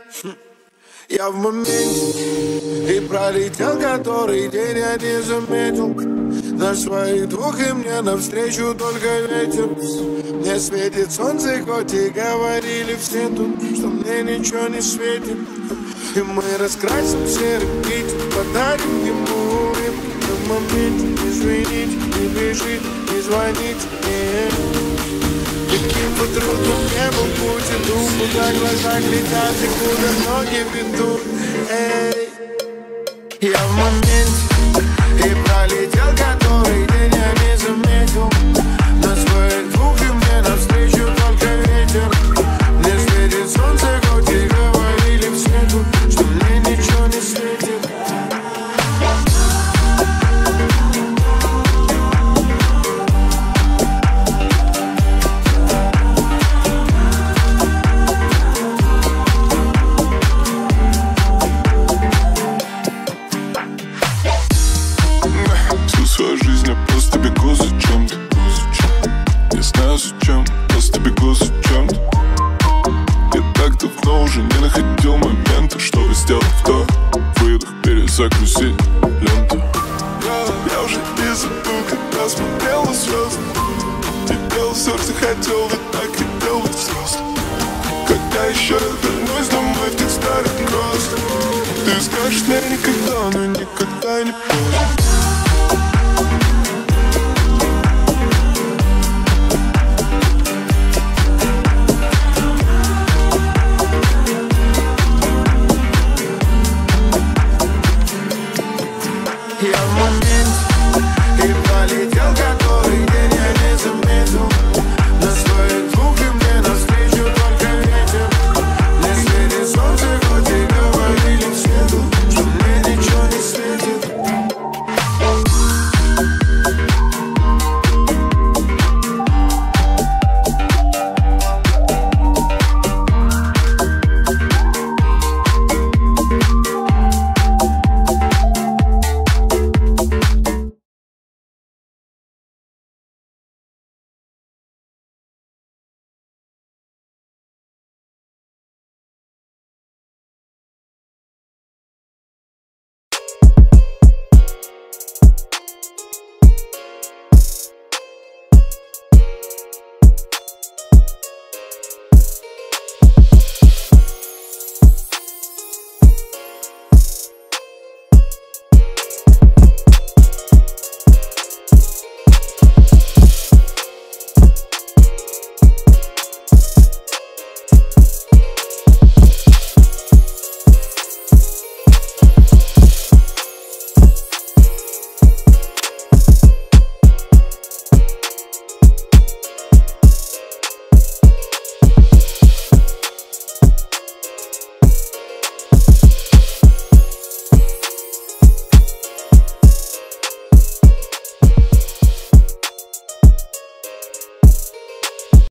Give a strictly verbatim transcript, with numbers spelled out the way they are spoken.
Я в моменте, и пролетел который день, я не заметил. На своих двух и мне навстречу только ветер. Мне светит солнце, хоть и говорили все тут, что мне ничего не светит. И мы раскрасим серый кит, подарим ему улыбку. В моменте не звоните, не бежите, не звоните мне. Каким бы трудным не был путь, иду, куда глаза глядят и куда ноги ведут. Эй, я в моменте, и пролетел который день, я не заметил. На своих двух и мне навстречу только ветер. Мне светит солнце, хоть и говорили все тут, что мне ничего не светит. Свою жизнь я просто бегу за чем-то. Не знаю зачем, просто бегу за чем-то. Я так давно уже не находил момента, чтобы сделать вдох, выдох, перезагрузить ленту. Я уже не забыл, когда смотрел на звезды. И делал сердце, хотел, ведь так хотел быть взрослым. Когда еще я вернусь домой в тех старых гроздях, ты скажешь мне никогда, но никогда не поздно.